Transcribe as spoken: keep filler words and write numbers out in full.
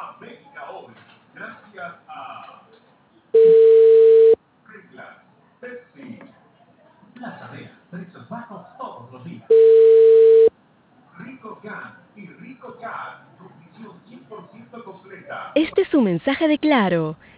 América hoy, gracias a Reglas, Pepsi, Plaza Vea, precios bajos todos los días. Rico Can y Rico Cat, nutrición cien por ciento completa. Este es un mensaje de Claro.